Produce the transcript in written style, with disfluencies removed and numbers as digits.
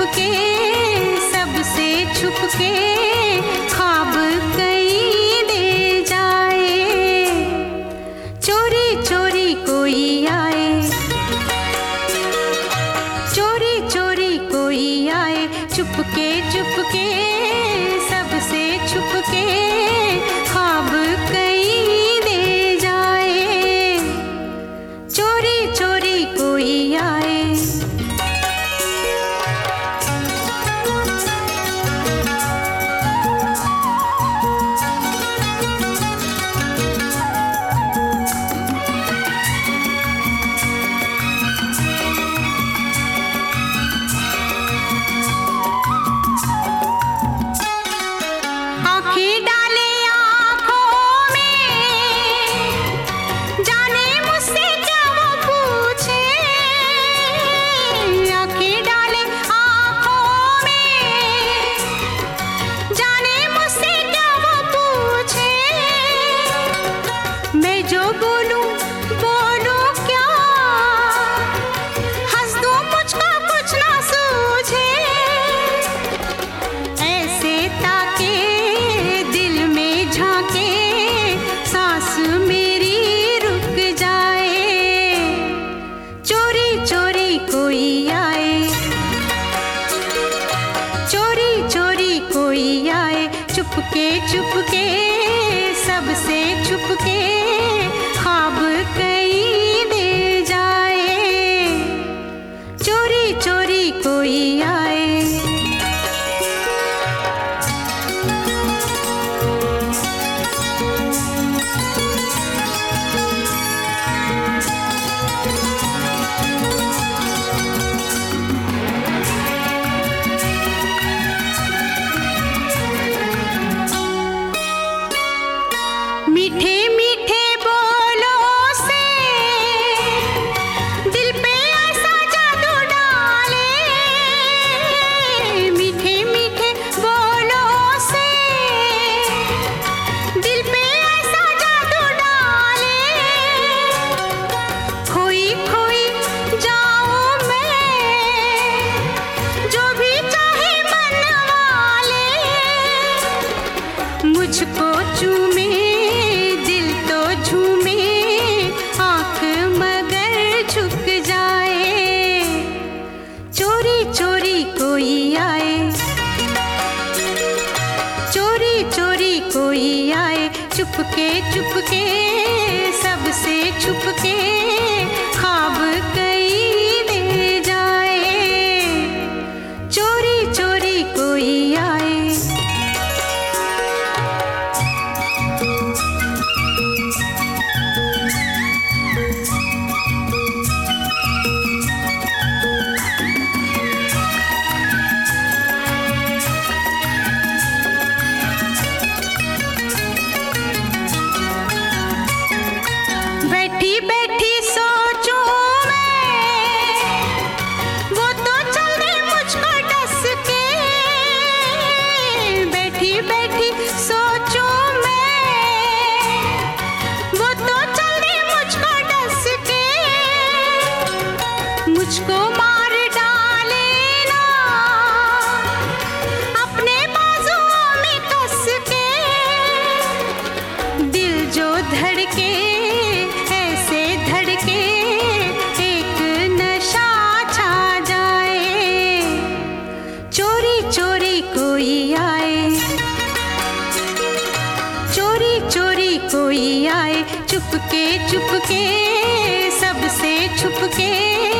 के सबसे छुप के ख्वाब कहीं दे जाए। चोरी चोरी कोई आए, चोरी चोरी कोई आए, चुपके चुपके सबसे छुप के ख्वाब कहीं दे जाए। चोरी चोरी कोई आए। जो बोलूं बोलूं क्या, हंस दूं मुझको कुछ ना सूझे। ऐसे ताके दिल में झांके सांस मेरी रुक जाए। चोरी चोरी कोई आए, चोरी चोरी कोई आए, चुपके चुपके सबसे छुपके ख्वाब कहीं दे जाए। चोरी चोरी कोई आए। मीठे मीठे बोलों से दिल पे ऐसा जादू डाले। मीठे मीठे बोलों से दिल पे ऐसा जादू डाले। खोई खोई जाऊं मैं, जो भी चाहे मन वाले। मुझको चूमे झूमे आँख मगर झुक जाए। चोरी चोरी कोई आए, चोरी चोरी कोई आए, चुपके चुपके सबसे छुपके ख्वाब कहीं दे जाए। चोरी चोरी कोई आए। बैठी बैठी सोचूं मैं, वो तो चल दे मुझको डस के। बैठी बैठी सोचूं मैं, वो तो चल दे मुझको डस के। मुझको मार डाले ना अपने बाजुओं में कस के। दिल जो धड़के चोरी कोई आए, चोरी चोरी कोई आए, चुपके चुपके सबसे छुपके